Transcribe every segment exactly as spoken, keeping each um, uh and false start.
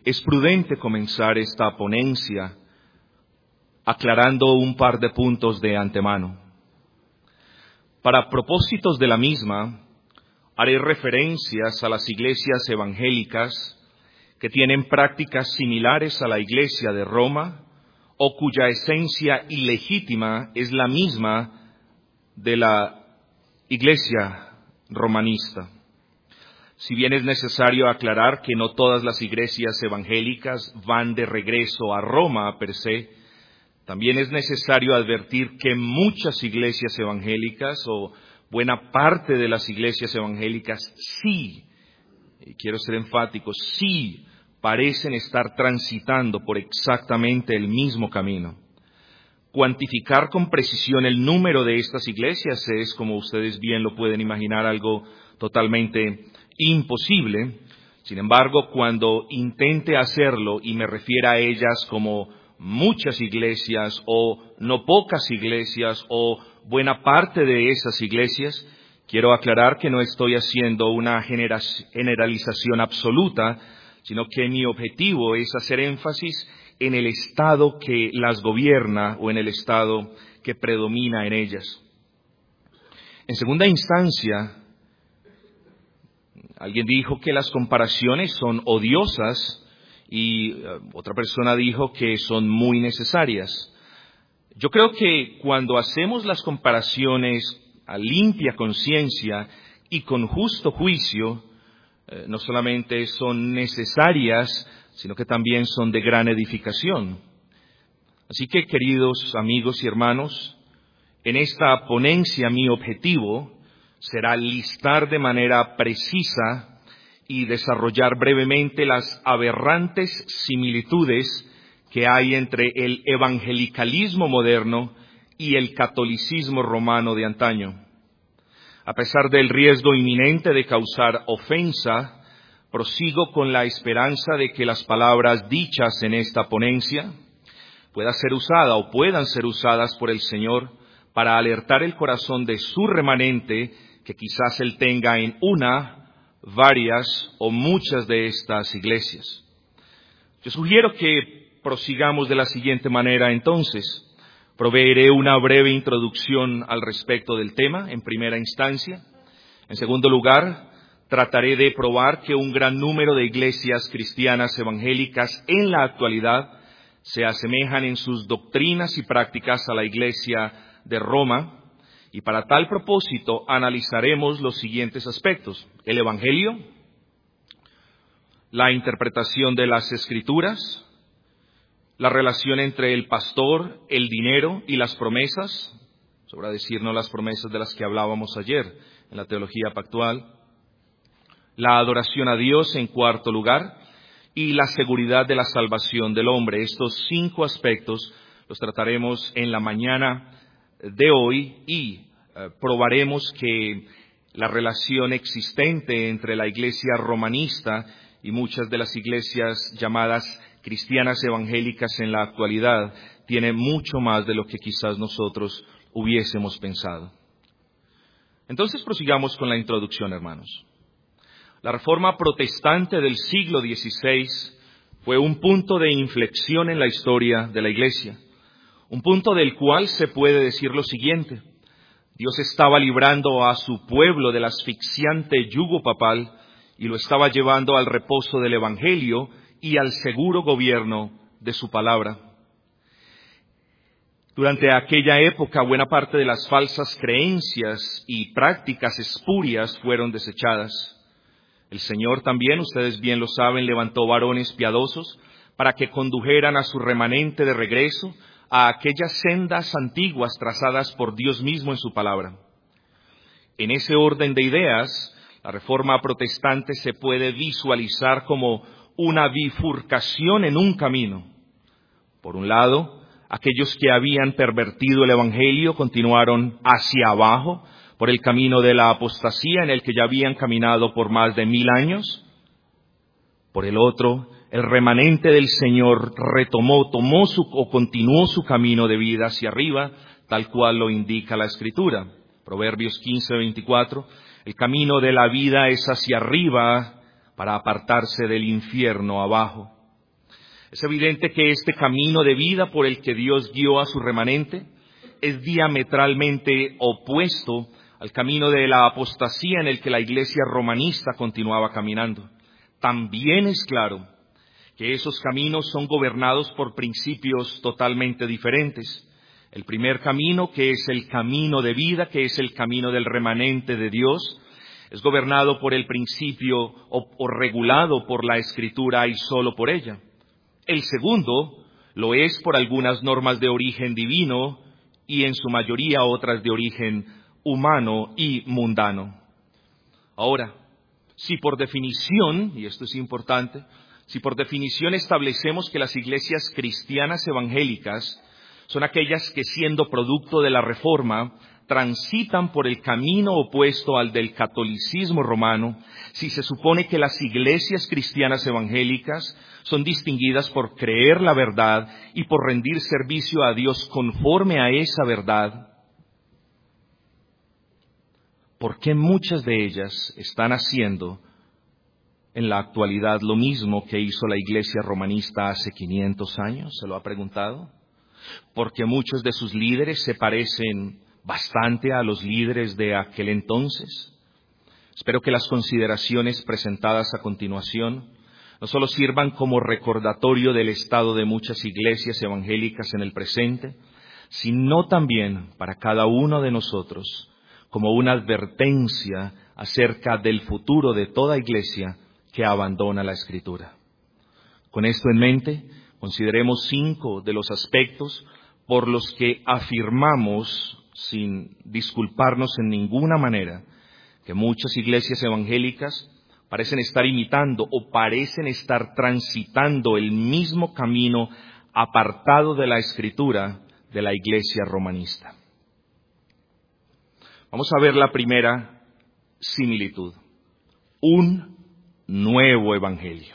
es prudente comenzar esta ponencia aclarando un par de puntos de antemano. Para propósitos de la misma, haré referencias a las iglesias evangélicas que tienen prácticas similares a la Iglesia de Roma o cuya esencia ilegítima es la misma de la Iglesia romanista. Si bien es necesario aclarar que no todas las iglesias evangélicas van de regreso a Roma per se, también es necesario advertir que muchas iglesias evangélicas o buena parte de las iglesias evangélicas sí, y quiero ser enfático, sí parecen estar transitando por exactamente el mismo camino. Cuantificar con precisión el número de estas iglesias es, como ustedes bien lo pueden imaginar, algo totalmente imposible. Sin embargo, cuando intente hacerlo y me refiera a ellas como muchas iglesias o no pocas iglesias o buena parte de esas iglesias, quiero aclarar que no estoy haciendo una generalización absoluta, sino que mi objetivo es hacer énfasis en el estado que las gobierna o en el estado que predomina en ellas. En segunda instancia, alguien dijo que las comparaciones son odiosas y uh, otra persona dijo que son muy necesarias. Yo creo que cuando hacemos las comparaciones a limpia conciencia y con justo juicio, eh, no solamente son necesarias, sino que también son de gran edificación. Así que, queridos amigos y hermanos, en esta ponencia mi objetivo será listar de manera precisa y desarrollar brevemente las aberrantes similitudes que hay entre el evangelicalismo moderno y el catolicismo romano de antaño. A pesar del riesgo inminente de causar ofensa, prosigo con la esperanza de que las palabras dichas en esta ponencia puedan ser usadas o puedan ser usadas por el Señor para alertar el corazón de su remanente que quizás él tenga en una, varias o muchas de estas iglesias. Yo sugiero que prosigamos de la siguiente manera entonces. Proveeré una breve introducción al respecto del tema en primera instancia. En segundo lugar, trataré de probar que un gran número de iglesias cristianas evangélicas en la actualidad se asemejan en sus doctrinas y prácticas a la iglesia de Roma. Y para tal propósito analizaremos los siguientes aspectos: el Evangelio, la interpretación de las Escrituras, la relación entre el pastor, el dinero y las promesas, sobra decirnos las promesas de las que hablábamos ayer en la teología pactual, la adoración a Dios en cuarto lugar, y la seguridad de la salvación del hombre. Estos cinco aspectos los trataremos en la mañana de hoy y eh, probaremos que la relación existente entre la iglesia romanista y muchas de las iglesias llamadas cristianas evangélicas en la actualidad tiene mucho más de lo que quizás nosotros hubiésemos pensado. Entonces prosigamos con la introducción, hermanos. La reforma protestante del siglo dieciséis fue un punto de inflexión en la historia de la iglesia, un punto del cual se puede decir lo siguiente: Dios estaba librando a su pueblo del asfixiante yugo papal y lo estaba llevando al reposo del Evangelio y al seguro gobierno de su palabra. Durante aquella época, buena parte de las falsas creencias y prácticas espurias fueron desechadas. El Señor también, ustedes bien lo saben, levantó varones piadosos para que condujeran a su remanente de regreso a aquellas sendas antiguas trazadas por Dios mismo en su palabra. En ese orden de ideas, la reforma protestante se puede visualizar como una bifurcación en un camino. Por un lado, aquellos que habían pervertido el Evangelio continuaron hacia abajo por el camino de la apostasía en el que ya habían caminado por más de mil años. Por el otro, el remanente del Señor retomó, tomó su o continuó su camino de vida hacia arriba, tal cual lo indica la Escritura. Proverbios quince veinticuatro, el camino de la vida es hacia arriba para apartarse del infierno abajo. Es evidente que este camino de vida por el que Dios guió a su remanente es diametralmente opuesto al camino de la apostasía en el que la iglesia romanista continuaba caminando. También es claro que esos caminos son gobernados por principios totalmente diferentes. El primer camino, que es el camino de vida, que es el camino del remanente de Dios, es gobernado por el principio o, o regulado por la Escritura y solo por ella. El segundo lo es por algunas normas de origen divino y en su mayoría otras de origen humano y mundano. Ahora, si por definición, y esto es importante, si por definición establecemos que las iglesias cristianas evangélicas son aquellas que, siendo producto de la Reforma, transitan por el camino opuesto al del catolicismo romano, si se supone que las iglesias cristianas evangélicas son distinguidas por creer la verdad y por rendir servicio a Dios conforme a esa verdad, ¿por qué muchas de ellas están haciendo en la actualidad lo mismo que hizo la iglesia romanista hace quinientos años? ¿Se lo ha preguntado? Porque muchos de sus líderes se parecen bastante a los líderes de aquel entonces. Espero que las consideraciones presentadas a continuación no solo sirvan como recordatorio del estado de muchas iglesias evangélicas en el presente, sino también para cada uno de nosotros como una advertencia acerca del futuro de toda iglesia que abandona la Escritura. Con esto en mente, consideremos cinco de los aspectos por los que afirmamos, sin disculparnos en ninguna manera, que muchas iglesias evangélicas parecen estar imitando o parecen estar transitando el mismo camino apartado de la Escritura de la iglesia romanista. Vamos a ver la primera similitud: un nuevo evangelio.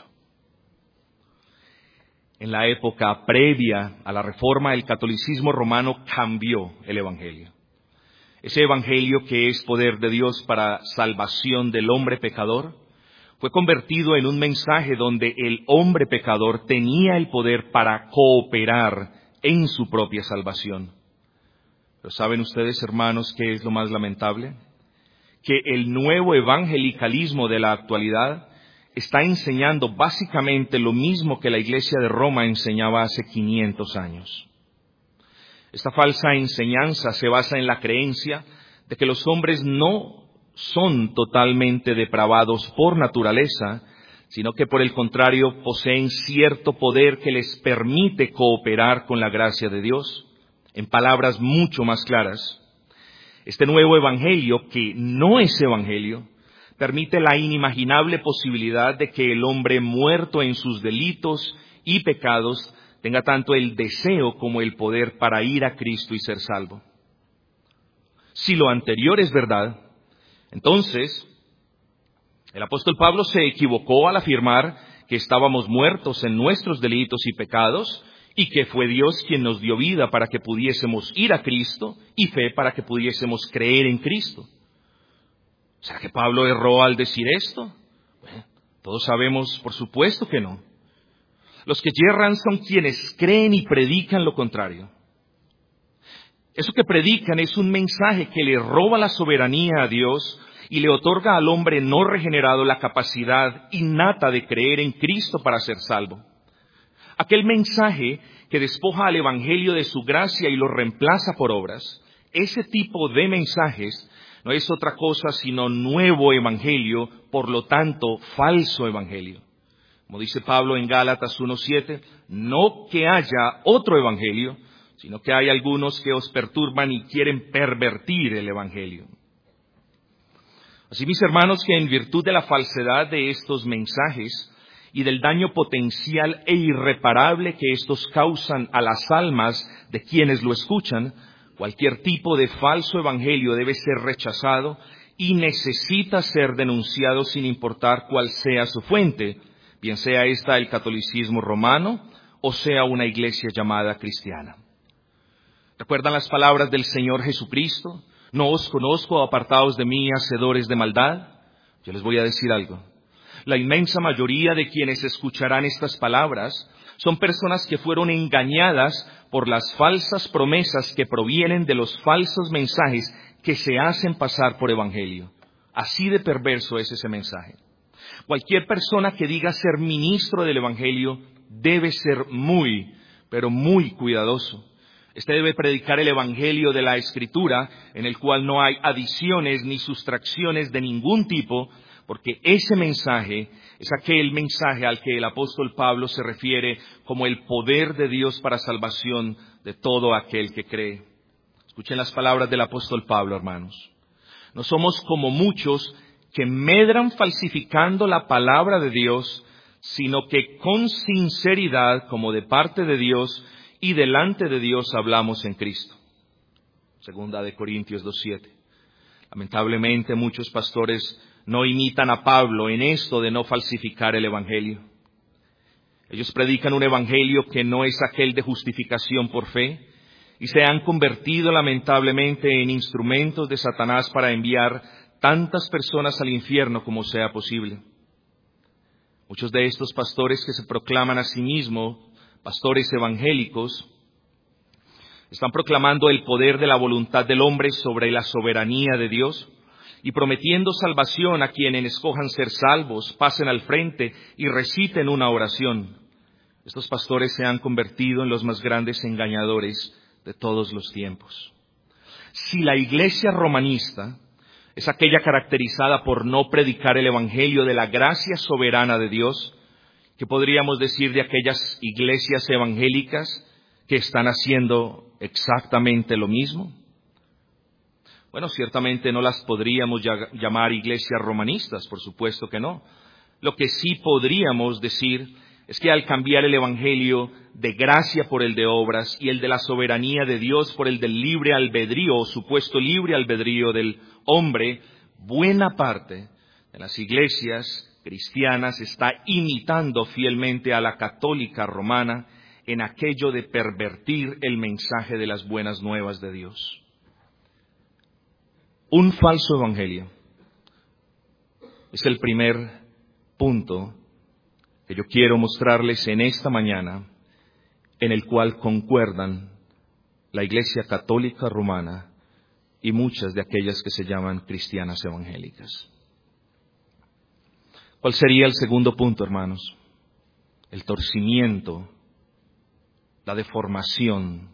En la época previa a la Reforma, el catolicismo romano cambió el evangelio. Ese evangelio, que es poder de Dios para salvación del hombre pecador, fue convertido en un mensaje donde el hombre pecador tenía el poder para cooperar en su propia salvación. Pero ¿saben ustedes, hermanos, qué es lo más lamentable? Que el nuevo evangelicalismo de la actualidad está enseñando básicamente lo mismo que la iglesia de Roma enseñaba hace quinientos años. Esta falsa enseñanza se basa en la creencia de que los hombres no son totalmente depravados por naturaleza, sino que por el contrario poseen cierto poder que les permite cooperar con la gracia de Dios. En palabras mucho más claras, este nuevo evangelio, que no es evangelio, permite la inimaginable posibilidad de que el hombre muerto en sus delitos y pecados tenga tanto el deseo como el poder para ir a Cristo y ser salvo. Si lo anterior es verdad, entonces el apóstol Pablo se equivocó al afirmar que estábamos muertos en nuestros delitos y pecados y que fue Dios quien nos dio vida para que pudiésemos ir a Cristo y fe para que pudiésemos creer en Cristo. ¿Será que Pablo erró al decir esto? Bueno, todos sabemos, por supuesto que no. Los que yerran son quienes creen y predican lo contrario. Eso que predican es un mensaje que le roba la soberanía a Dios y le otorga al hombre no regenerado la capacidad innata de creer en Cristo para ser salvo. Aquel mensaje que despoja al evangelio de su gracia y lo reemplaza por obras, ese tipo de mensajes no es otra cosa sino nuevo evangelio, por lo tanto, falso evangelio. Como dice Pablo en Gálatas uno siete, no que haya otro evangelio, sino que hay algunos que os perturban y quieren pervertir el evangelio. Así, mis hermanos, que en virtud de la falsedad de estos mensajes y del daño potencial e irreparable que estos causan a las almas de quienes lo escuchan, cualquier tipo de falso evangelio debe ser rechazado y necesita ser denunciado sin importar cuál sea su fuente, bien sea esta el catolicismo romano o sea una iglesia llamada cristiana. ¿Recuerdan las palabras del Señor Jesucristo? No os conozco, apartaos de mí, hacedores de maldad. Yo les voy a decir algo. La inmensa mayoría de quienes escucharán estas palabras Son personas que fueron engañadas por las falsas promesas que provienen de los falsos mensajes que se hacen pasar por evangelio. Así de perverso es ese mensaje. Cualquier persona que diga ser ministro del evangelio debe ser muy, pero muy cuidadoso. Este debe predicar el evangelio de la Escritura, en el cual no hay adiciones ni sustracciones de ningún tipo, porque ese mensaje es aquel mensaje al que el apóstol Pablo se refiere como el poder de Dios para salvación de todo aquel que cree. Escuchen las palabras del apóstol Pablo, hermanos. No somos como muchos que medran falsificando la palabra de Dios, sino que con sinceridad, como de parte de Dios y delante de Dios, hablamos en Cristo. Segunda de Corintios dos siete. Lamentablemente muchos pastores no imitan a Pablo en esto de no falsificar el evangelio. Ellos predican un evangelio que no es aquel de justificación por fe y se han convertido lamentablemente en instrumentos de Satanás para enviar tantas personas al infierno como sea posible. Muchos de estos pastores que se proclaman a sí mismos pastores evangélicos están proclamando el poder de la voluntad del hombre sobre la soberanía de Dios y prometiendo salvación a quienes escojan ser salvos, pasen al frente y reciten una oración. Estos pastores se han convertido en los más grandes engañadores de todos los tiempos. Si la iglesia romanista es aquella caracterizada por no predicar el evangelio de la gracia soberana de Dios, ¿qué podríamos decir de aquellas iglesias evangélicas que están haciendo exactamente lo mismo? Bueno, ciertamente no las podríamos llamar iglesias romanistas, por supuesto que no. Lo que sí podríamos decir es que al cambiar el evangelio de gracia por el de obras y el de la soberanía de Dios por el del libre albedrío o supuesto libre albedrío del hombre, buena parte de las iglesias cristianas está imitando fielmente a la católica romana en aquello de pervertir el mensaje de las buenas nuevas de Dios. Un falso evangelio es el primer punto que yo quiero mostrarles en esta mañana, en el cual concuerdan la Iglesia Católica Romana y muchas de aquellas que se llaman cristianas evangélicas. ¿Cuál sería el segundo punto, hermanos? El torcimiento, la deformación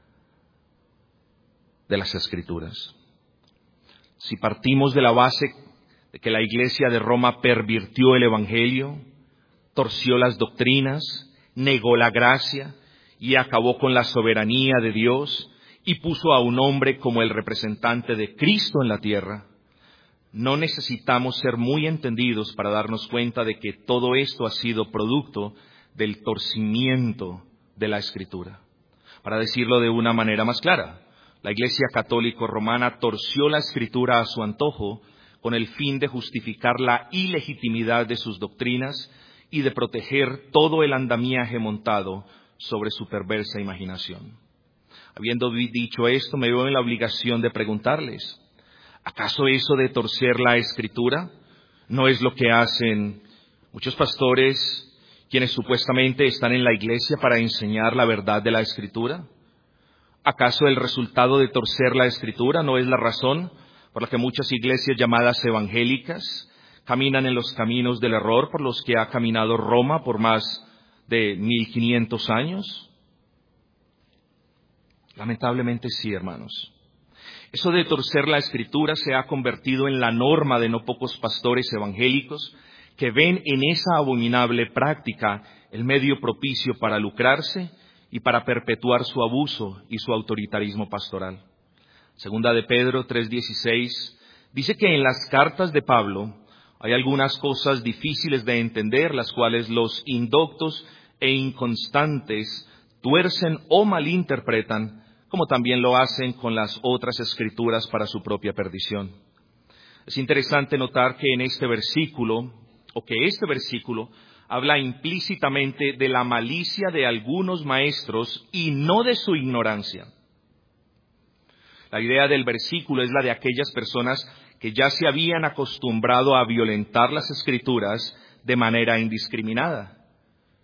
de las Escrituras. Si partimos de la base de que la Iglesia de Roma pervirtió el evangelio, torció las doctrinas, negó la gracia y acabó con la soberanía de Dios y puso a un hombre como el representante de Cristo en la tierra, no necesitamos ser muy entendidos para darnos cuenta de que todo esto ha sido producto del torcimiento de la Escritura. Para decirlo de una manera más clara, la Iglesia Católica Romana torció la Escritura a su antojo con el fin de justificar la ilegitimidad de sus doctrinas y de proteger todo el andamiaje montado sobre su perversa imaginación. Habiendo dicho esto, me veo en la obligación de preguntarles, ¿acaso eso de torcer la Escritura no es lo que hacen muchos pastores quienes supuestamente están en la iglesia para enseñar la verdad de la Escritura? ¿Acaso el resultado de torcer la Escritura no es la razón por la que muchas iglesias llamadas evangélicas caminan en los caminos del error por los que ha caminado Roma por más de mil quinientos años? Lamentablemente sí, hermanos. Eso de torcer la Escritura se ha convertido en la norma de no pocos pastores evangélicos que ven en esa abominable práctica el medio propicio para lucrarse y para perpetuar su abuso y su autoritarismo pastoral. Segunda de Pedro tres dieciséis dice que en las cartas de Pablo hay algunas cosas difíciles de entender, las cuales los indoctos e inconstantes tuercen o malinterpretan, como también lo hacen con las otras escrituras para su propia perdición. Es interesante notar que en este versículo, o que este versículo, habla implícitamente de la malicia de algunos maestros y no de su ignorancia. La idea del versículo es la de aquellas personas que ya se habían acostumbrado a violentar las Escrituras de manera indiscriminada.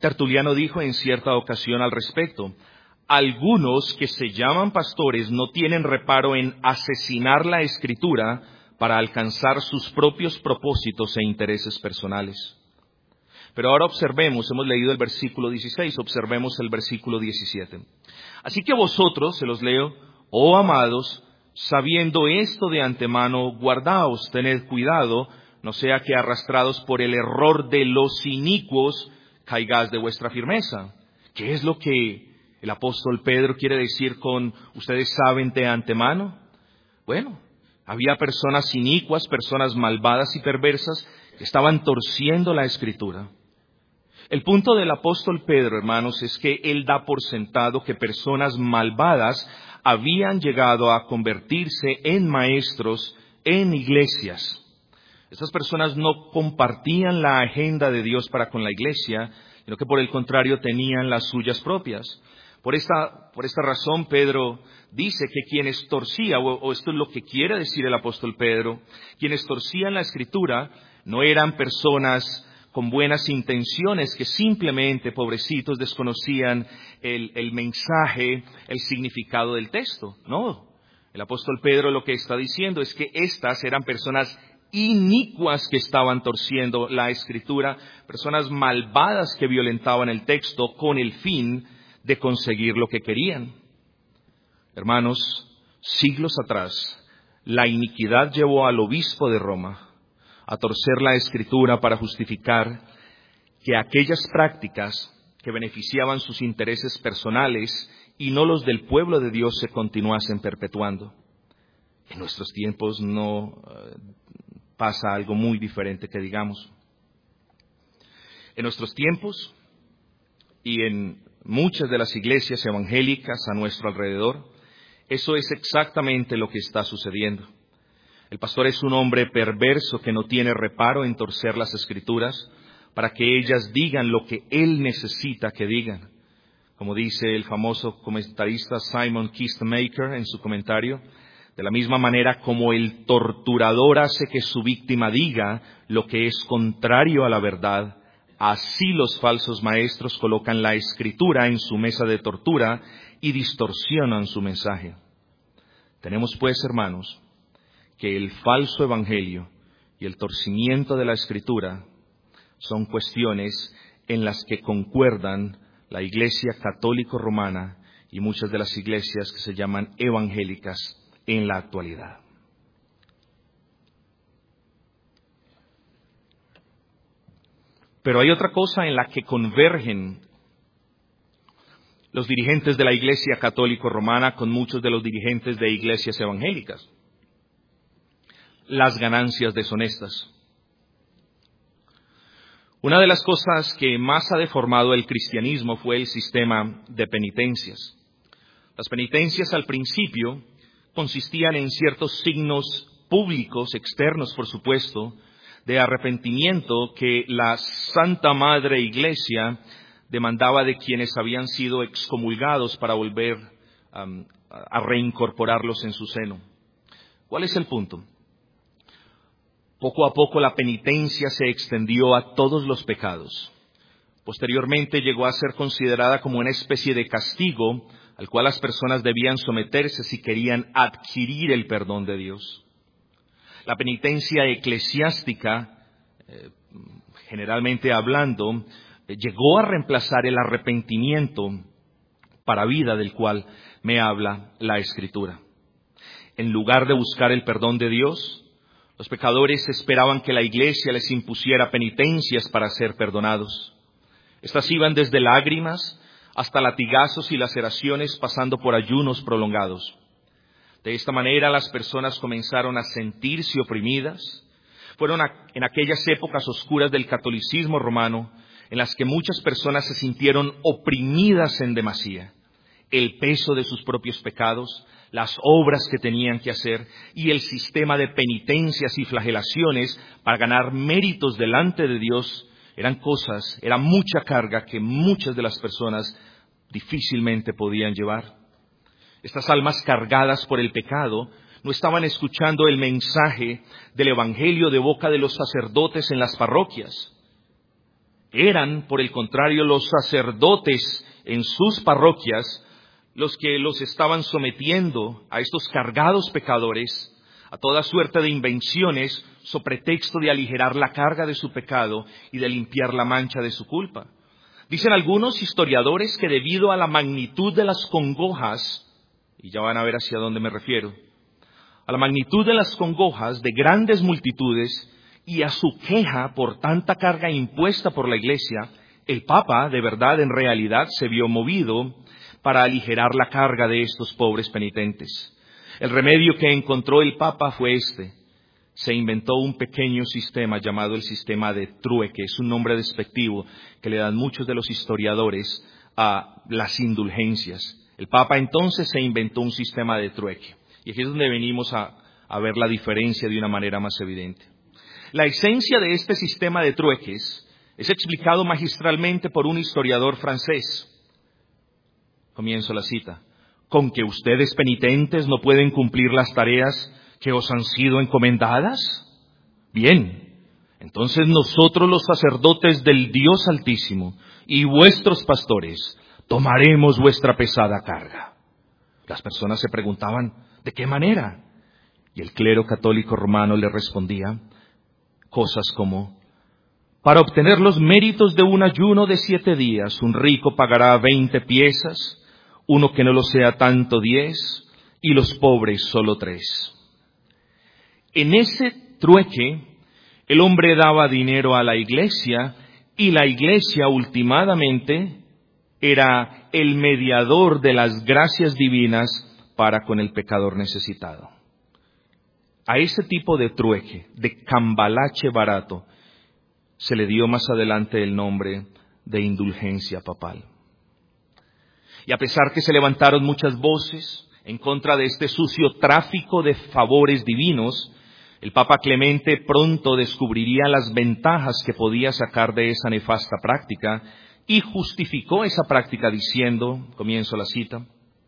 Tertuliano dijo en cierta ocasión al respecto: algunos que se llaman pastores no tienen reparo en asesinar la Escritura para alcanzar sus propios propósitos e intereses personales. Pero ahora observemos, hemos leído el versículo dieciséis, observemos el versículo diecisiete. Así que vosotros, se los leo, oh amados, sabiendo esto de antemano, guardaos, tened cuidado, no sea que arrastrados por el error de los inicuos, caigáis de vuestra firmeza. ¿Qué es lo que el apóstol Pedro quiere decir con ustedes saben de antemano? Bueno, había personas inicuas, personas malvadas y perversas que estaban torciendo la Escritura. El punto del apóstol Pedro, hermanos, es que él da por sentado que personas malvadas habían llegado a convertirse en maestros en iglesias. Estas personas no compartían la agenda de Dios para con la iglesia, sino que por el contrario tenían las suyas propias. Por esta, por esta razón Pedro dice que quienes torcían, o, o esto es lo que quiere decir el apóstol Pedro, quienes torcían la Escritura no eran personas con buenas intenciones que simplemente, pobrecitos, desconocían el, el mensaje, el significado del texto. No, el apóstol Pedro lo que está diciendo es que estas eran personas inicuas que estaban torciendo la Escritura, personas malvadas que violentaban el texto con el fin de conseguir lo que querían. Hermanos, siglos atrás, la iniquidad llevó al obispo de Roma a torcer la Escritura para justificar que aquellas prácticas que beneficiaban sus intereses personales y no los del pueblo de Dios se continuasen perpetuando. En nuestros tiempos no uh, pasa algo muy diferente que digamos. En nuestros tiempos y en muchas de las iglesias evangélicas a nuestro alrededor, eso es exactamente lo que está sucediendo. El pastor es un hombre perverso que no tiene reparo en torcer las Escrituras para que ellas digan lo que él necesita que digan. Como dice el famoso comentarista Simon Kistemaker en su comentario, de la misma manera como el torturador hace que su víctima diga lo que es contrario a la verdad, así los falsos maestros colocan la Escritura en su mesa de tortura y distorsionan su mensaje. Tenemos pues, hermanos, que el falso evangelio y el torcimiento de la Escritura son cuestiones en las que concuerdan la Iglesia católico romana y muchas de las iglesias que se llaman evangélicas en la actualidad. Pero hay otra cosa en la que convergen los dirigentes de la Iglesia católico romana con muchos de los dirigentes de iglesias evangélicas: las ganancias deshonestas. Una de las cosas que más ha deformado el cristianismo fue el sistema de penitencias. Las penitencias al principio consistían en ciertos signos públicos, externos por supuesto, de arrepentimiento que la Santa Madre Iglesia demandaba de quienes habían sido excomulgados para volver um, a reincorporarlos en su seno. ¿Cuál es el punto? Poco a poco la penitencia se extendió a todos los pecados. Posteriormente llegó a ser considerada como una especie de castigo al cual las personas debían someterse si querían adquirir el perdón de Dios. La penitencia eclesiástica, eh, generalmente hablando, eh, llegó a reemplazar el arrepentimiento para vida del cual me habla la Escritura. En lugar de buscar el perdón de Dios, los pecadores esperaban que la iglesia les impusiera penitencias para ser perdonados. Estas iban desde lágrimas hasta latigazos y laceraciones, pasando por ayunos prolongados. De esta manera las personas comenzaron a sentirse oprimidas. Fueron a, en aquellas épocas oscuras del catolicismo romano en las que muchas personas se sintieron oprimidas en demasía. El peso de sus propios pecados, las obras que tenían que hacer y el sistema de penitencias y flagelaciones para ganar méritos delante de Dios eran cosas, era mucha carga que muchas de las personas difícilmente podían llevar. Estas almas cargadas por el pecado no estaban escuchando el mensaje del evangelio de boca de los sacerdotes en las parroquias. Eran, por el contrario, los sacerdotes en sus parroquias los que los estaban sometiendo a estos cargados pecadores, a toda suerte de invenciones, so pretexto de aligerar la carga de su pecado y de limpiar la mancha de su culpa. Dicen algunos historiadores que debido a la magnitud de las congojas, y ya van a ver hacia dónde me refiero, a la magnitud de las congojas de grandes multitudes y a su queja por tanta carga impuesta por la Iglesia, el Papa, de verdad, en realidad, se vio movido para aligerar la carga de estos pobres penitentes. El remedio que encontró el Papa fue este. Se inventó un pequeño sistema llamado el sistema de trueque. Es un nombre despectivo que le dan muchos de los historiadores a las indulgencias. El Papa entonces se inventó un sistema de trueque. Y aquí es donde venimos a, a ver la diferencia de una manera más evidente. La esencia de este sistema de trueques es explicado magistralmente por un historiador francés. Comienzo la cita. ¿Con que ustedes penitentes no pueden cumplir las tareas que os han sido encomendadas? Bien, entonces nosotros los sacerdotes del Dios Altísimo y vuestros pastores tomaremos vuestra pesada carga. Las personas se preguntaban, ¿de qué manera? Y el clero católico romano le respondía cosas como, para obtener los méritos de un ayuno de siete días, un rico pagará veinte piezas, uno que no lo sea tanto diez, y los pobres solo tres. En ese trueque, el hombre daba dinero a la iglesia, y la iglesia ultimadamente era el mediador de las gracias divinas para con el pecador necesitado. A ese tipo de trueque, de cambalache barato, se le dio más adelante el nombre de indulgencia papal. Y a pesar que se levantaron muchas voces en contra de este sucio tráfico de favores divinos, el Papa Clemente pronto descubriría las ventajas que podía sacar de esa nefasta práctica y justificó esa práctica diciendo, comienzo la cita,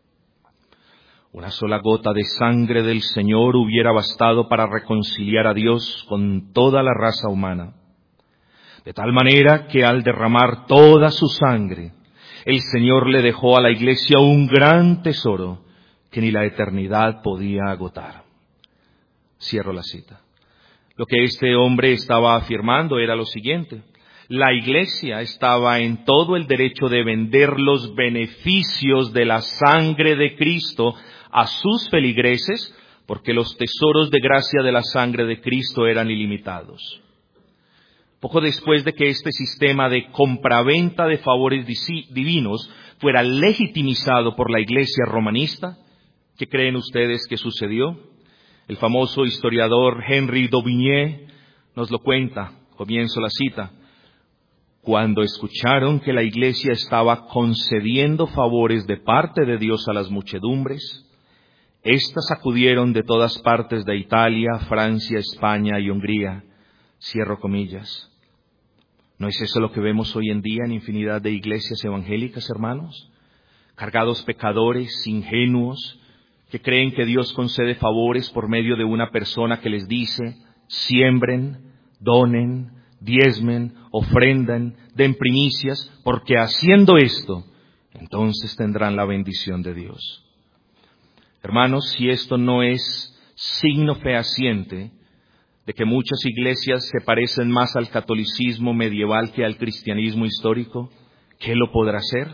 una sola gota de sangre del Señor hubiera bastado para reconciliar a Dios con toda la raza humana, de tal manera que al derramar toda su sangre, el Señor le dejó a la Iglesia un gran tesoro que ni la eternidad podía agotar. Cierro la cita. Lo que este hombre estaba afirmando era lo siguiente. La Iglesia estaba en todo el derecho de vender los beneficios de la sangre de Cristo a sus feligreses, porque los tesoros de gracia de la sangre de Cristo eran ilimitados. Poco después de que este sistema de compraventa de favores divinos fuera legitimizado por la Iglesia romanista, ¿qué creen ustedes que sucedió? El famoso historiador Henri d'Aubigné nos lo cuenta, comienzo la cita. Cuando escucharon que la Iglesia estaba concediendo favores de parte de Dios a las muchedumbres, éstas acudieron de todas partes de Italia, Francia, España y Hungría. Cierro comillas. ¿No es eso lo que vemos hoy en día en infinidad de iglesias evangélicas, hermanos? Cargados pecadores, ingenuos, que creen que Dios concede favores por medio de una persona que les dice, siembren, donen, diezmen, ofrendan, den primicias, porque haciendo esto, entonces tendrán la bendición de Dios. Hermanos, si esto no es signo fehaciente de que muchas iglesias se parecen más al catolicismo medieval que al cristianismo histórico, ¿qué lo podrá hacer?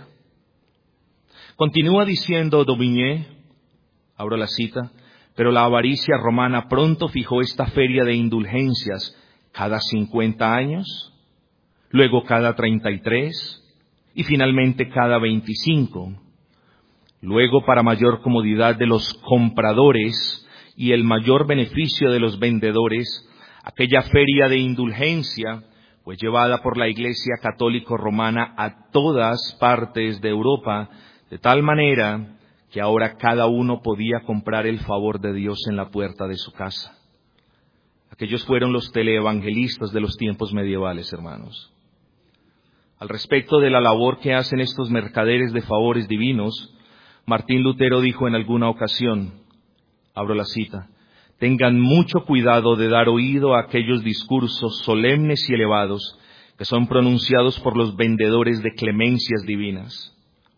Continúa diciendo d'Aubigné, abro la cita, pero la avaricia romana pronto fijó esta feria de indulgencias cada cincuenta años, luego cada treinta y tres y finalmente cada veinticinco. Luego, para mayor comodidad de los compradores y el mayor beneficio de los vendedores, aquella feria de indulgencia fue llevada por la Iglesia Católica Romana a todas partes de Europa, de tal manera que ahora cada uno podía comprar el favor de Dios en la puerta de su casa. Aquellos fueron los teleevangelistas de los tiempos medievales, hermanos. Al respecto de la labor que hacen estos mercaderes de favores divinos, Martín Lutero dijo en alguna ocasión, abro la cita, tengan mucho cuidado de dar oído a aquellos discursos solemnes y elevados que son pronunciados por los vendedores de clemencias divinas.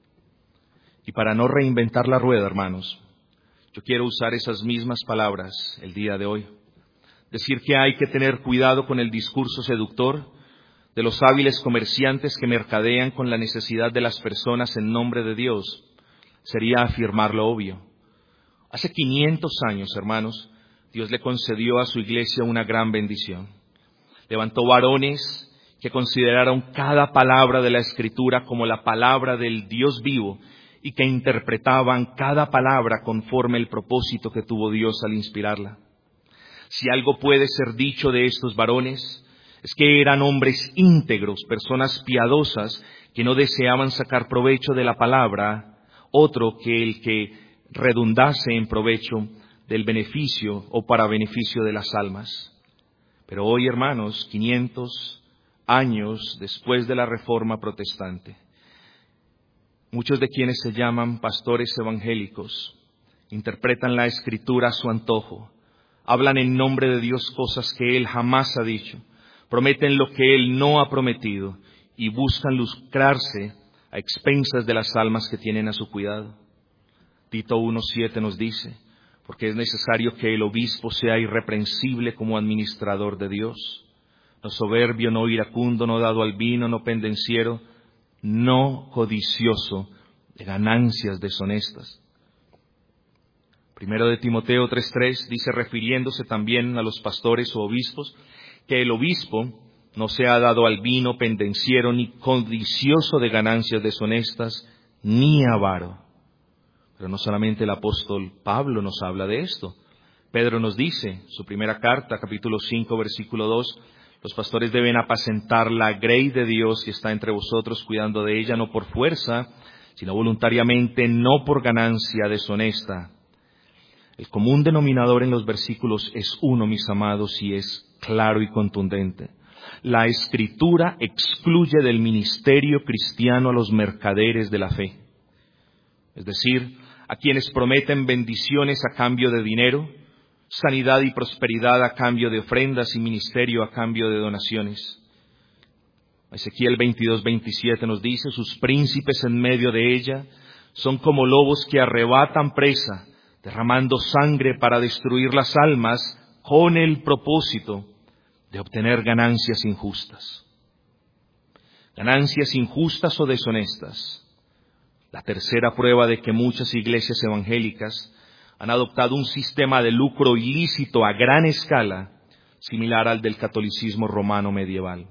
Y para no reinventar la rueda, hermanos, yo quiero usar esas mismas palabras el día de hoy. Decir que hay que tener cuidado con el discurso seductor de los hábiles comerciantes que mercadean con la necesidad de las personas en nombre de Dios sería afirmar lo obvio. Hace quinientos años, hermanos, Dios le concedió a su iglesia una gran bendición. Levantó varones que consideraron cada palabra de la Escritura como la palabra del Dios vivo y que interpretaban cada palabra conforme el propósito que tuvo Dios al inspirarla. Si algo puede ser dicho de estos varones, es que eran hombres íntegros, personas piadosas que no deseaban sacar provecho de la palabra, otro que el que redundase en provecho del beneficio o para beneficio de las almas. Pero hoy, hermanos, quinientos años después de la Reforma Protestante, muchos de quienes se llaman pastores evangélicos interpretan la Escritura a su antojo, hablan en nombre de Dios cosas que Él jamás ha dicho, prometen lo que Él no ha prometido y buscan lucrarse a expensas de las almas que tienen a su cuidado. Tito uno siete nos dice, porque es necesario que el obispo sea irreprensible como administrador de Dios, no soberbio, no iracundo, no dado al vino, no pendenciero, no codicioso de ganancias deshonestas. Primero de Timoteo tres tres dice, refiriéndose también a los pastores o obispos, que el obispo no sea dado al vino, pendenciero, ni codicioso de ganancias deshonestas, ni avaro. Pero no solamente el apóstol Pablo nos habla de esto. Pedro nos dice, su primera carta, capítulo cinco, versículo dos, los pastores deben apacentar la grey de Dios que está entre vosotros, cuidando de ella no por fuerza, sino voluntariamente, no por ganancia deshonesta. El común denominador en los versículos es uno, mis amados, y es claro y contundente. La Escritura excluye del ministerio cristiano a los mercaderes de la fe. Es decir, a quienes prometen bendiciones a cambio de dinero, sanidad y prosperidad a cambio de ofrendas y ministerio a cambio de donaciones. Ezequiel veintidós veintisiete nos dice, sus príncipes en medio de ella son como lobos que arrebatan presa, derramando sangre para destruir las almas con el propósito de obtener ganancias injustas. Ganancias injustas o deshonestas. La tercera prueba de que muchas iglesias evangélicas han adoptado un sistema de lucro ilícito a gran escala, similar al del catolicismo romano medieval.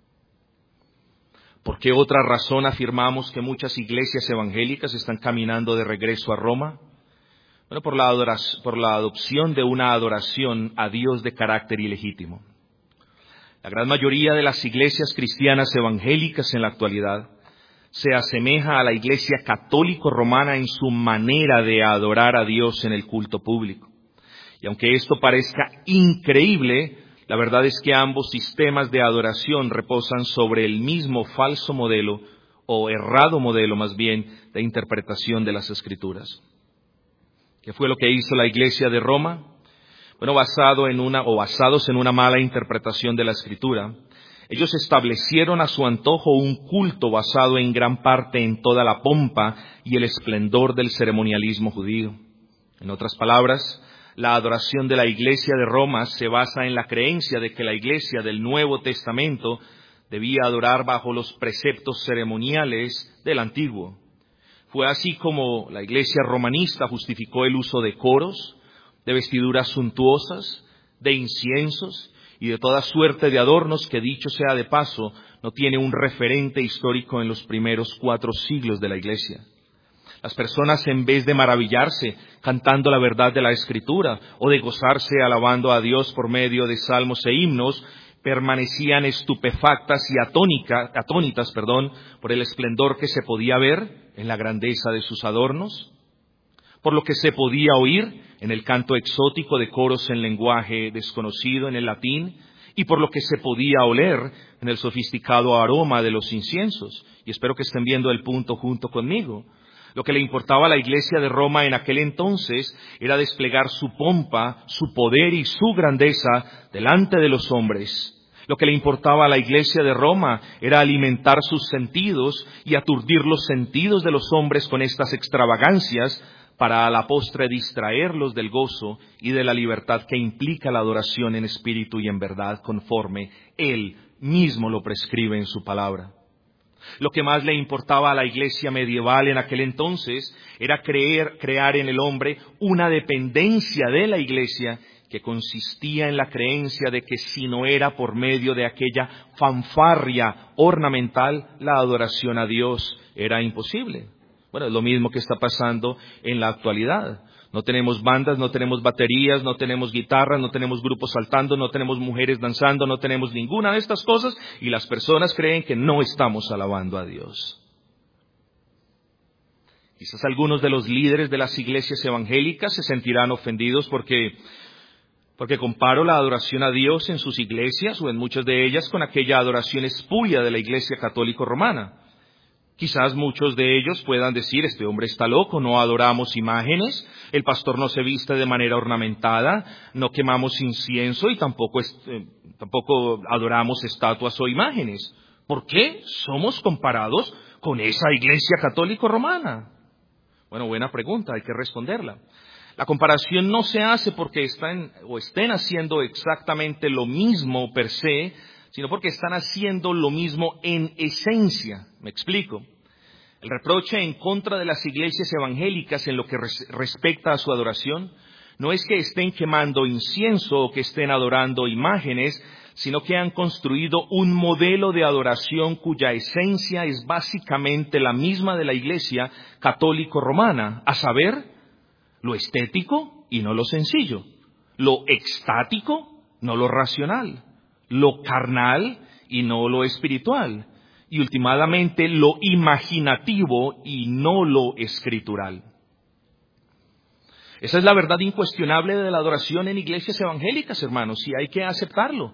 ¿Por qué otra razón afirmamos que muchas iglesias evangélicas están caminando de regreso a Roma? Bueno, por la, adoración, por la adopción de una adoración a Dios de carácter ilegítimo. La gran mayoría de las iglesias cristianas evangélicas en la actualidad se asemeja a la iglesia católico romana en su manera de adorar a Dios en el culto público. Y aunque esto parezca increíble, la verdad es que ambos sistemas de adoración reposan sobre el mismo falso modelo, o errado modelo más bien, de interpretación de las Escrituras. ¿Qué fue lo que hizo la iglesia de Roma? Bueno, basado en una, o basados en una mala interpretación de la Escritura, ellos establecieron a su antojo un culto basado en gran parte en toda la pompa y el esplendor del ceremonialismo judío. En otras palabras, la adoración de la iglesia de Roma se basa en la creencia de que la iglesia del Nuevo Testamento debía adorar bajo los preceptos ceremoniales del Antiguo. Fue así como la iglesia romanista justificó el uso de coros, de vestiduras suntuosas, de inciensos y de toda suerte de adornos que, dicho sea de paso, no tiene un referente histórico en los primeros cuatro siglos de la iglesia. Las personas, en vez de maravillarse cantando la verdad de la Escritura o de gozarse alabando a Dios por medio de salmos e himnos, permanecían estupefactas y atónica, atónitas perdón, por el esplendor que se podía ver en la grandeza de sus adornos, por lo que se podía oír en el canto exótico de coros en lenguaje desconocido en el latín, y por lo que se podía oler en el sofisticado aroma de los inciensos. Y espero que estén viendo el punto junto conmigo. Lo que le importaba a la iglesia de Roma en aquel entonces era desplegar su pompa, su poder y su grandeza delante de los hombres. Lo que le importaba a la iglesia de Roma era alimentar sus sentidos y aturdir los sentidos de los hombres con estas extravagancias para a la postre distraerlos del gozo y de la libertad que implica la adoración en espíritu y en verdad, conforme Él mismo lo prescribe en su palabra. Lo que más le importaba a la iglesia medieval en aquel entonces era creer, crear en el hombre una dependencia de la iglesia que consistía en la creencia de que si no era por medio de aquella fanfarria ornamental, la adoración a Dios era imposible. Bueno, es lo mismo que está pasando en la actualidad. No tenemos bandas, no tenemos baterías, no tenemos guitarras, no tenemos grupos saltando, no tenemos mujeres danzando, no tenemos ninguna de estas cosas y las personas creen que no estamos alabando a Dios. Quizás algunos de los líderes de las iglesias evangélicas se sentirán ofendidos porque, porque comparo la adoración a Dios en sus iglesias o en muchas de ellas con aquella adoración espuria de la iglesia católica romana. Quizás muchos de ellos puedan decir, este hombre está loco, no adoramos imágenes, el pastor no se viste de manera ornamentada, no quemamos incienso y tampoco, eh, tampoco adoramos estatuas o imágenes. ¿Por qué somos comparados con esa iglesia católica romana? Bueno, buena pregunta, hay que responderla. La comparación no se hace porque están o estén haciendo exactamente lo mismo per se, sino porque están haciendo lo mismo en esencia. Me explico. El reproche en contra de las iglesias evangélicas en lo que res- respecta a su adoración no es que estén quemando incienso o que estén adorando imágenes, sino que han construido un modelo de adoración cuya esencia es básicamente la misma de la iglesia católico-romana, a saber, lo estético y no lo sencillo, lo extático, no lo racional, lo carnal y no lo espiritual, y últimamente lo imaginativo y no lo escritural. Esa es la verdad incuestionable de la adoración en iglesias evangélicas, hermanos, y hay que aceptarlo.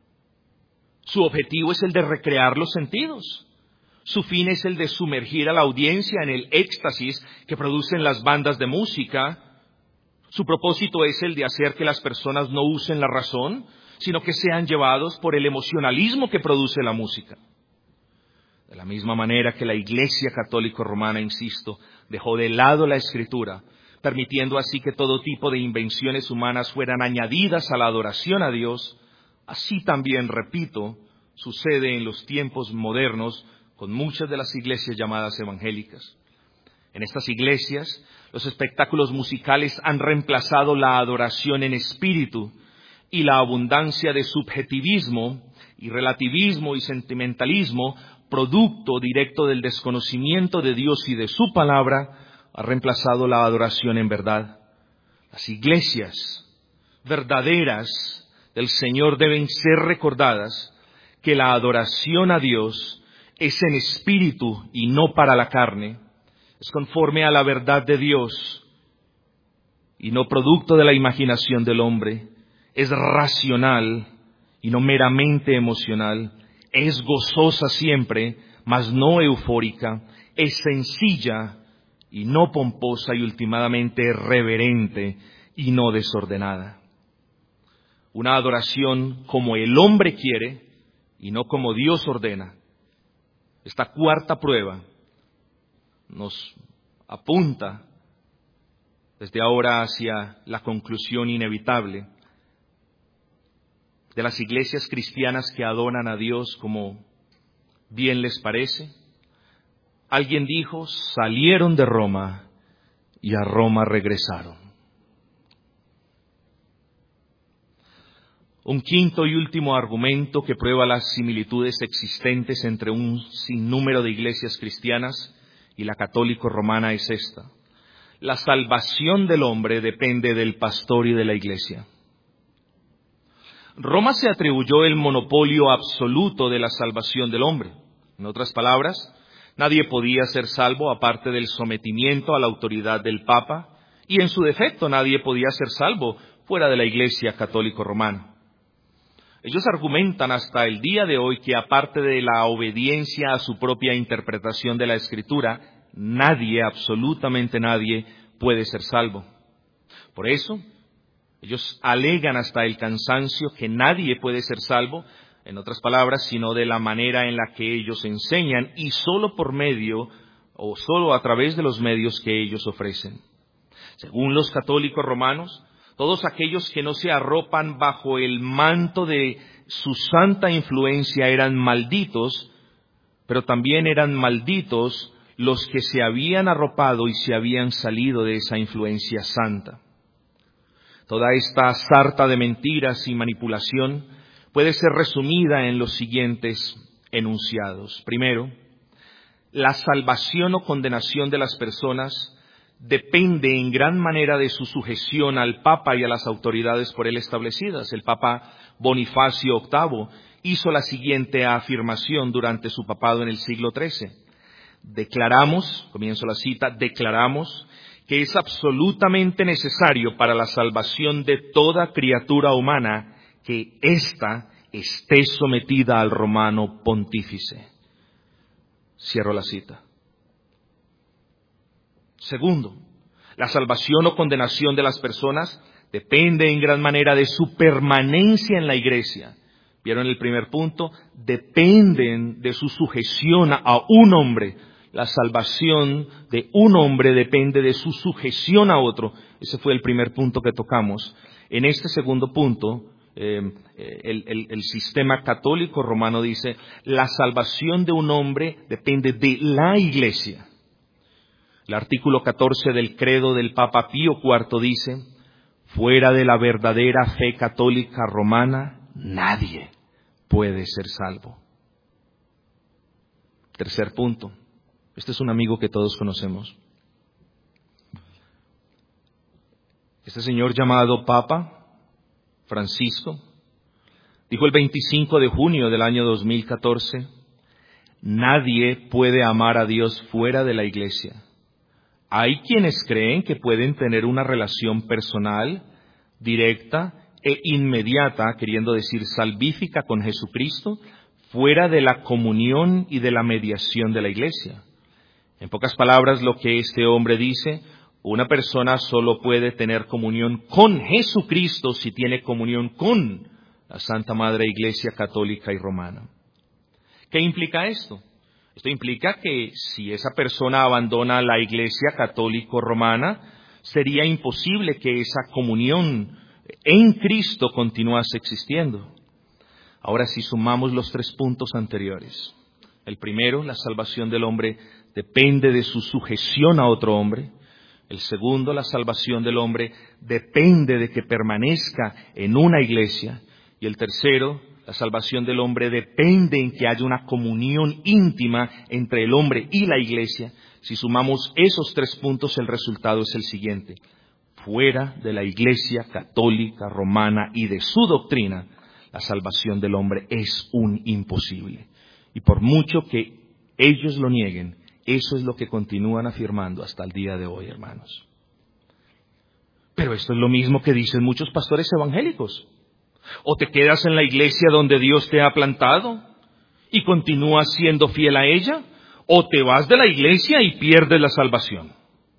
Su objetivo es el de recrear los sentidos. Su fin es el de sumergir a la audiencia en el éxtasis que producen las bandas de música. Su propósito es el de hacer que las personas no usen la razón, sino que sean llevados por el emocionalismo que produce la música. De la misma manera que la Iglesia Católica Romana, insisto, dejó de lado la Escritura, permitiendo así que todo tipo de invenciones humanas fueran añadidas a la adoración a Dios, así también, repito, sucede en los tiempos modernos con muchas de las iglesias llamadas evangélicas. En estas iglesias, los espectáculos musicales han reemplazado la adoración en espíritu y la abundancia de subjetivismo y relativismo y sentimentalismo, producto directo del desconocimiento de Dios y de su palabra, ha reemplazado la adoración en verdad. Las iglesias verdaderas del Señor deben ser recordadas que la adoración a Dios es en espíritu y no para la carne, es conforme a la verdad de Dios y no producto de la imaginación del hombre, es racional y no meramente emocional, es gozosa siempre, mas no eufórica, es sencilla y no pomposa y últimamente reverente y no desordenada. Una adoración como el hombre quiere y no como Dios ordena. Esta cuarta prueba nos apunta desde ahora hacia la conclusión inevitable de las iglesias cristianas que adoran a Dios como bien les parece. Alguien dijo, salieron de Roma y a Roma regresaron. Un quinto y último argumento que prueba las similitudes existentes entre un sinnúmero de iglesias cristianas y la católico romana es esta. La salvación del hombre depende del pastor y de la iglesia. Roma se atribuyó el monopolio absoluto de la salvación del hombre. En otras palabras, nadie podía ser salvo aparte del sometimiento a la autoridad del Papa, y en su defecto nadie podía ser salvo fuera de la Iglesia católico romana. Ellos argumentan hasta el día de hoy que aparte de la obediencia a su propia interpretación de la Escritura, nadie, absolutamente nadie, puede ser salvo. Por eso, ellos alegan hasta el cansancio que nadie puede ser salvo en otras palabras, sino de la manera en la que ellos enseñan y solo por medio o solo a través de los medios que ellos ofrecen. Según los católicos romanos, todos aquellos que no se arropan bajo el manto de su santa influencia eran malditos, pero también eran malditos los que se habían arropado y se habían salido de esa influencia santa. Toda esta sarta de mentiras y manipulación puede ser resumida en los siguientes enunciados. Primero, la salvación o condenación de las personas depende en gran manera de su sujeción al Papa y a las autoridades por él establecidas. El Papa Bonifacio octavo hizo la siguiente afirmación durante su papado en el siglo trece. Declaramos, comienzo la cita, declaramos que es absolutamente necesario para la salvación de toda criatura humana que ésta esté sometida al romano pontífice. Cierro la cita. Segundo, la salvación o condenación de las personas depende en gran manera de su permanencia en la iglesia. ¿Vieron el primer punto? Dependen de su sujeción a un hombre. La salvación de un hombre depende de su sujeción a otro. Ese fue el primer punto que tocamos. En este segundo punto, eh, el, el, el sistema católico romano dice, la salvación de un hombre depende de la iglesia. El artículo catorce del credo del Papa Pío cuarto dice, fuera de la verdadera fe católica romana, nadie puede ser salvo. Tercer punto. Este es un amigo que todos conocemos. Este señor llamado Papa Francisco dijo el veinticinco de junio del año dos mil catorce, nadie puede amar a Dios fuera de la iglesia. Hay quienes creen que pueden tener una relación personal, directa e inmediata, queriendo decir salvífica con Jesucristo, fuera de la comunión y de la mediación de la iglesia. En pocas palabras, lo que este hombre dice, una persona solo puede tener comunión con Jesucristo si tiene comunión con la Santa Madre Iglesia Católica y Romana. ¿Qué implica esto? Esto implica que si esa persona abandona la Iglesia Católico-Romana, sería imposible que esa comunión en Cristo continuase existiendo. Ahora, si sumamos los tres puntos anteriores. El primero, la salvación del hombre depende de su sujeción a otro hombre. El segundo, la salvación del hombre depende de que permanezca en una iglesia. Y el tercero, la salvación del hombre depende en que haya una comunión íntima entre el hombre y la iglesia. Si sumamos esos tres puntos, el resultado es el siguiente. Fuera de la iglesia católica romana y de su doctrina, la salvación del hombre es un imposible. Y por mucho que ellos lo nieguen, eso es lo que continúan afirmando hasta el día de hoy, hermanos. Pero esto es lo mismo que dicen muchos pastores evangélicos. O te quedas en la iglesia donde Dios te ha plantado y continúas siendo fiel a ella, o te vas de la iglesia y pierdes la salvación.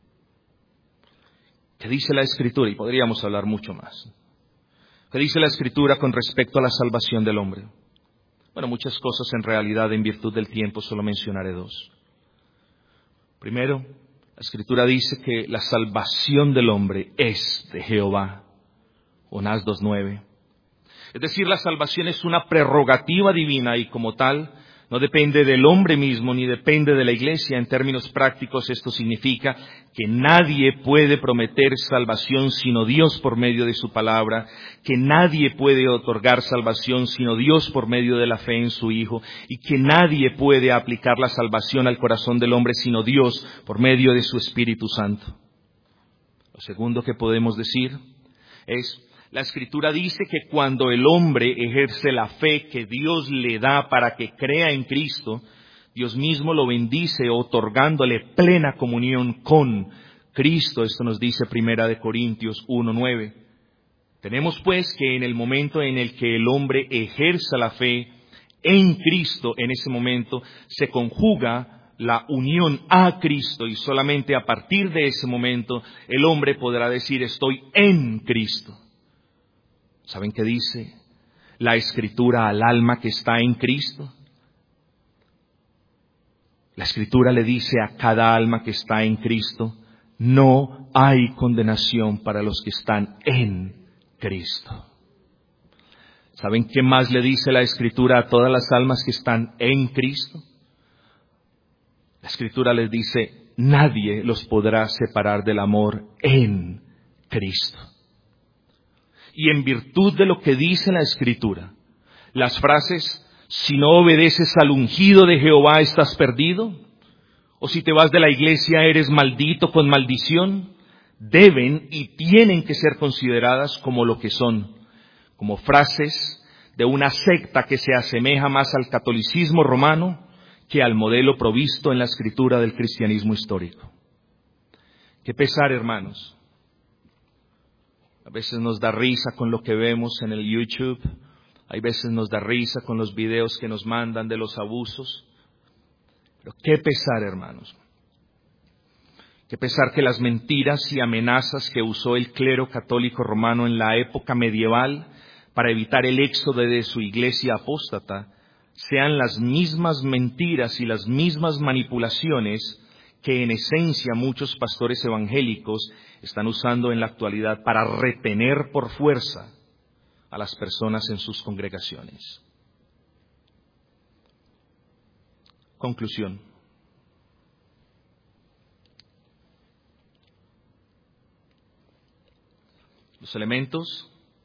¿Qué dice la Escritura? Y podríamos hablar mucho más. ¿Qué dice la Escritura con respecto a la salvación del hombre? Bueno, muchas cosas en realidad, en virtud del tiempo, solo mencionaré dos. Primero, la Escritura dice que la salvación del hombre es de Jehová. Jonás dos nueve. Es decir, la salvación es una prerrogativa divina y como tal no depende del hombre mismo ni depende de la iglesia. En términos prácticos, esto significa que nadie puede prometer salvación sino Dios por medio de su palabra, que nadie puede otorgar salvación sino Dios por medio de la fe en su Hijo, y que nadie puede aplicar la salvación al corazón del hombre sino Dios por medio de su Espíritu Santo. Lo segundo que podemos decir es: la Escritura dice que cuando el hombre ejerce la fe que Dios le da para que crea en Cristo, Dios mismo lo bendice otorgándole plena comunión con Cristo. Esto nos dice Primera de Corintios uno nueve. Tenemos pues que en el momento en el que el hombre ejerza la fe en Cristo, en ese momento se conjuga la unión a Cristo y solamente a partir de ese momento el hombre podrá decir: estoy en Cristo. ¿Saben qué dice la Escritura al alma que está en Cristo? La Escritura le dice a cada alma que está en Cristo: no hay condenación para los que están en Cristo. ¿Saben qué más le dice la Escritura a todas las almas que están en Cristo? La Escritura les dice: nadie los podrá separar del amor en Cristo. Y en virtud de lo que dice la Escritura, las frases: si no obedeces al ungido de Jehová estás perdido, o si te vas de la iglesia eres maldito con maldición, deben y tienen que ser consideradas como lo que son, como frases de una secta que se asemeja más al catolicismo romano que al modelo provisto en la Escritura del cristianismo histórico. Qué pesar, hermanos. A veces nos da risa con lo que vemos en el YouTube. Hay veces nos da risa con los videos que nos mandan de los abusos. Pero qué pesar, hermanos. Qué pesar que las mentiras y amenazas que usó el clero católico romano en la época medieval para evitar el éxodo de su iglesia apóstata sean las mismas mentiras y las mismas manipulaciones que en esencia muchos pastores evangélicos están usando en la actualidad para retener por fuerza a las personas en sus congregaciones. Conclusión. Los elementos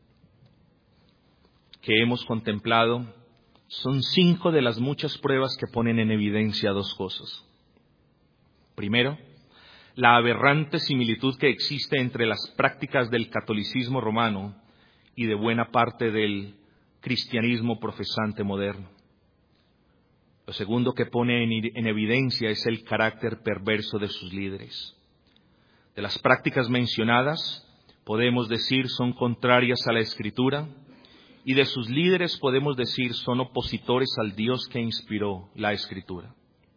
que hemos contemplado son cinco de las muchas pruebas que ponen en evidencia dos cosas. Primero, la aberrante similitud que existe entre las prácticas del catolicismo romano y de buena parte del cristianismo profesante moderno. Lo segundo que pone en evidencia es el carácter perverso de sus líderes. De las prácticas mencionadas, podemos decir son contrarias a la Escritura, y de sus líderes podemos decir son opositores al Dios que inspiró la Escritura.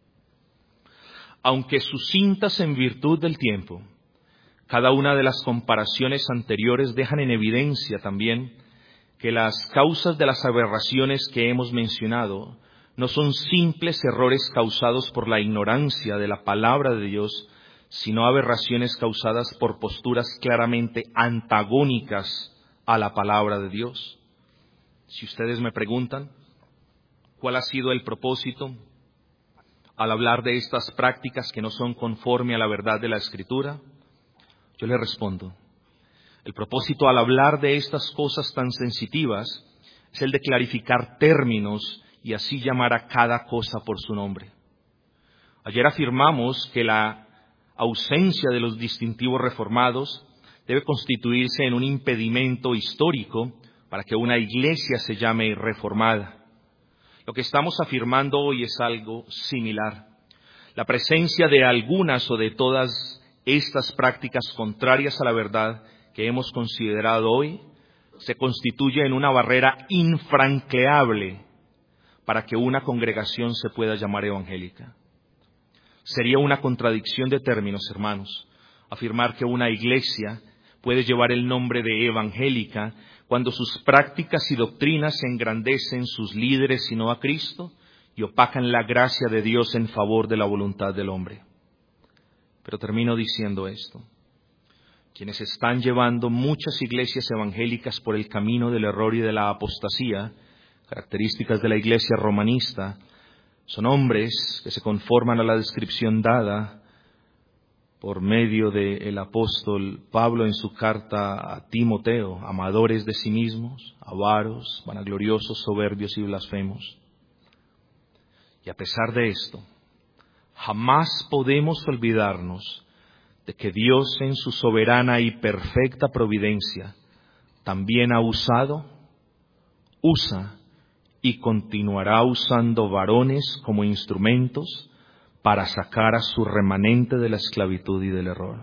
Aunque sucintas en virtud del tiempo, cada una de las comparaciones anteriores dejan en evidencia también que las causas de las aberraciones que hemos mencionado no son simples errores causados por la ignorancia de la palabra de Dios, sino aberraciones causadas por posturas claramente antagónicas a la palabra de Dios. Si ustedes me preguntan cuál ha sido el propósito al hablar de estas prácticas que no son conforme a la verdad de la Escritura, yo les respondo: el propósito al hablar de estas cosas tan sensitivas es el de clarificar términos y así llamar a cada cosa por su nombre. Ayer afirmamos que la ausencia de los distintivos reformados debe constituirse en un impedimento histórico para que una iglesia se llame reformada. Lo que estamos afirmando hoy es algo similar. La presencia de algunas o de todas estas prácticas contrarias a la verdad que hemos considerado hoy se constituye en una barrera infranqueable para que una congregación se pueda llamar evangélica. Sería una contradicción de términos, hermanos, afirmar que una iglesia puede llevar el nombre de evangélica cuando sus prácticas y doctrinas engrandecen sus líderes y no a Cristo y opacan la gracia de Dios en favor de la voluntad del hombre. Pero termino diciendo esto: quienes están llevando muchas iglesias evangélicas por el camino del error y de la apostasía, características de la iglesia romanista, son hombres que se conforman a la descripción dada por medio del apóstol Pablo en su carta a Timoteo: amadores de sí mismos, avaros, vanagloriosos, soberbios y blasfemos. Y a pesar de esto, jamás podemos olvidarnos de que Dios en su soberana y perfecta providencia también ha usado, usa y continuará usando varones como instrumentos para sacar a su remanente de la esclavitud y del error.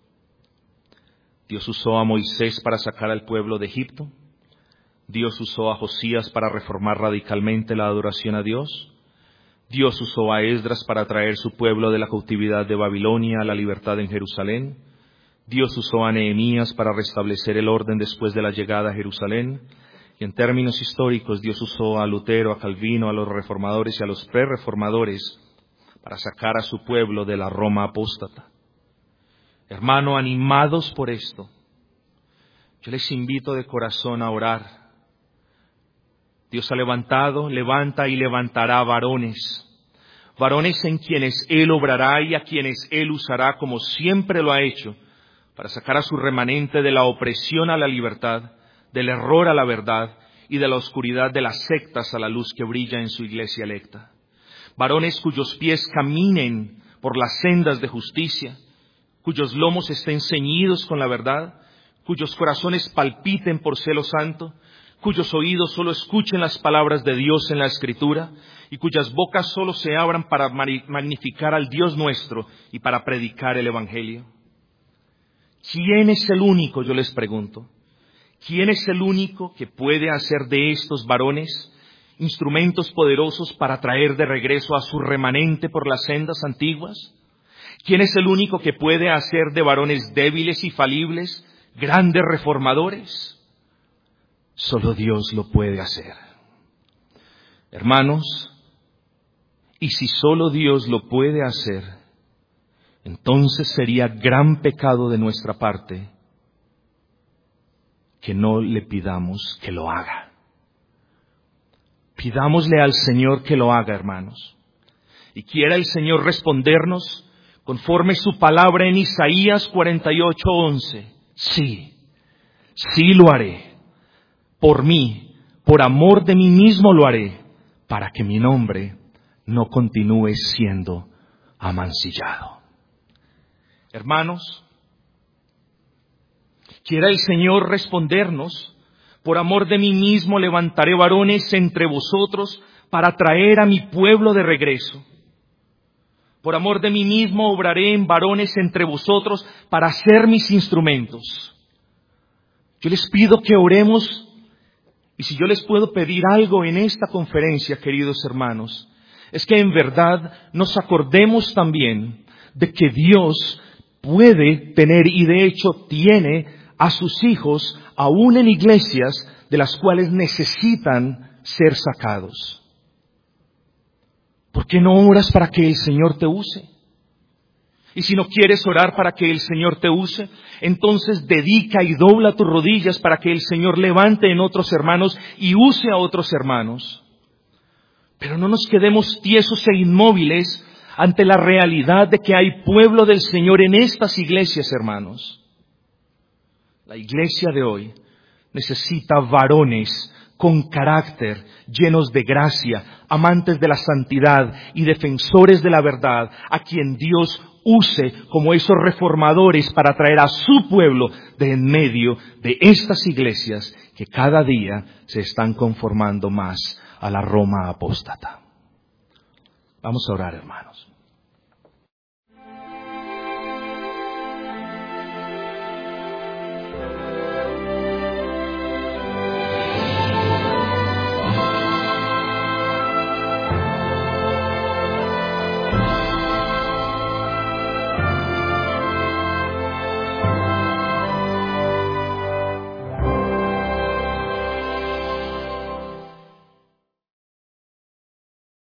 Dios usó a Moisés para sacar al pueblo de Egipto. Dios usó a Josías para reformar radicalmente la adoración a Dios. Dios usó a Esdras para traer su pueblo de la cautividad de Babilonia a la libertad en Jerusalén. Dios usó a Nehemías para restablecer el orden después de la llegada a Jerusalén. Y en términos históricos Dios usó a Lutero, a Calvino, a los reformadores y a los prerreformadores para sacar a su pueblo de la Roma apóstata. Hermano, animados por esto, yo les invito de corazón a orar. Dios ha levantado, levanta y levantará varones, varones en quienes Él obrará y a quienes Él usará como siempre lo ha hecho, para sacar a su remanente de la opresión a la libertad, del error a la verdad y de la oscuridad de las sectas a la luz que brilla en su iglesia electa. Varones cuyos pies caminen por las sendas de justicia, cuyos lomos estén ceñidos con la verdad, cuyos corazones palpiten por celo santo, cuyos oídos solo escuchen las palabras de Dios en la Escritura y cuyas bocas solo se abran para magnificar al Dios nuestro y para predicar el Evangelio. ¿Quién es el único, yo les pregunto, quién es el único que puede hacer de estos varones instrumentos poderosos para traer de regreso a su remanente por las sendas antiguas? ¿Quién es el único que puede hacer de varones débiles y falibles grandes reformadores? Solo Dios lo puede hacer. Hermanos, y si solo Dios lo puede hacer, entonces sería gran pecado de nuestra parte que no le pidamos que lo haga. Pidámosle al Señor que lo haga, hermanos. Y quiera el Señor respondernos conforme su palabra en Isaías cuarenta y ocho, once. Sí, sí lo haré. Por mí, por amor de mí mismo lo haré, para que mi nombre no continúe siendo amancillado. Hermanos, quiera el Señor respondernos: por amor de mí mismo levantaré varones entre vosotros para traer a mi pueblo de regreso. Por amor de mí mismo obraré en varones entre vosotros para ser mis instrumentos. Yo les pido que oremos, y si yo les puedo pedir algo en esta conferencia, queridos hermanos, es que en verdad nos acordemos también de que Dios puede tener, y de hecho tiene, a sus hijos aún en iglesias de las cuales necesitan ser sacados. ¿Por qué no oras para que el Señor te use? Y si no quieres orar para que el Señor te use, entonces dedica y dobla tus rodillas para que el Señor levante en otros hermanos y use a otros hermanos. Pero no nos quedemos tiesos e inmóviles ante la realidad de que hay pueblo del Señor en estas iglesias, hermanos. La iglesia de hoy necesita varones con carácter, llenos de gracia, amantes de la santidad y defensores de la verdad, a quien Dios use como esos reformadores para traer a su pueblo de en medio de estas iglesias que cada día se están conformando más a la Roma apóstata. Vamos a orar, hermanos.